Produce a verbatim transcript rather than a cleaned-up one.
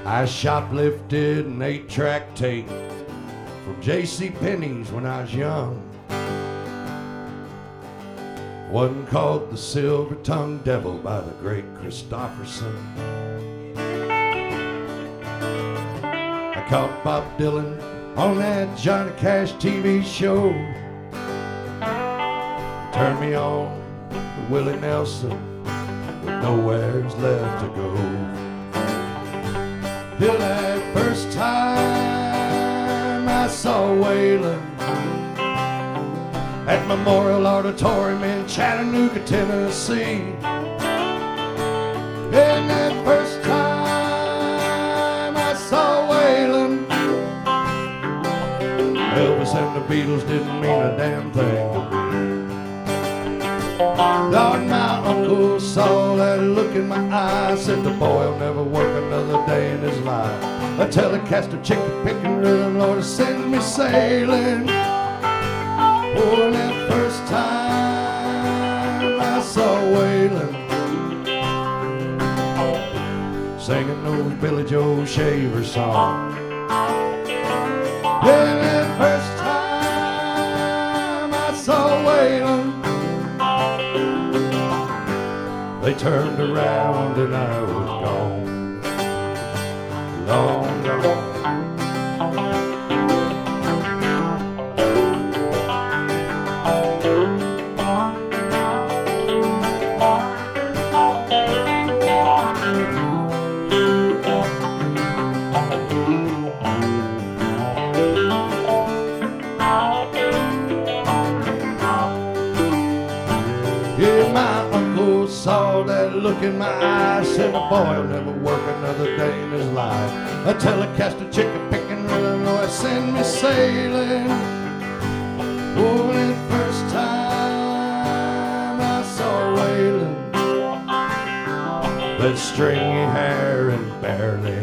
I shoplifted an eight-track tape from J C Penney's when I was young. One called The Silver-Tongued Devil by the great Christopherson. I caught Bob Dylan on that Johnny Cash T V show. Turned me on to Willie Nelson with nowhere's left to go. Till that first time I saw Waylon at Memorial Auditorium in Chattanooga, Tennessee. And that first time I saw Waylon, Elvis and the Beatles didn't mean a damn thing to me. Lord, my uncle saw that look in my eye, said the boy'll never work another day in his life. A Telecaster chicken picking rhythm, Lord, send me sailing. Oh, that first time I saw Waylon singing those Billy Joe Shaver songs. Yeah, that first time I saw Waylon, they turned around and I was gone, long gone. Yeah, my uncle saw that look in my eyes, said the boy'll never work another day in his life. A Telecaster chicken picking rhythm, Lord, send me sailing. Oh, that first time I saw Waylon, that stringy hair and barely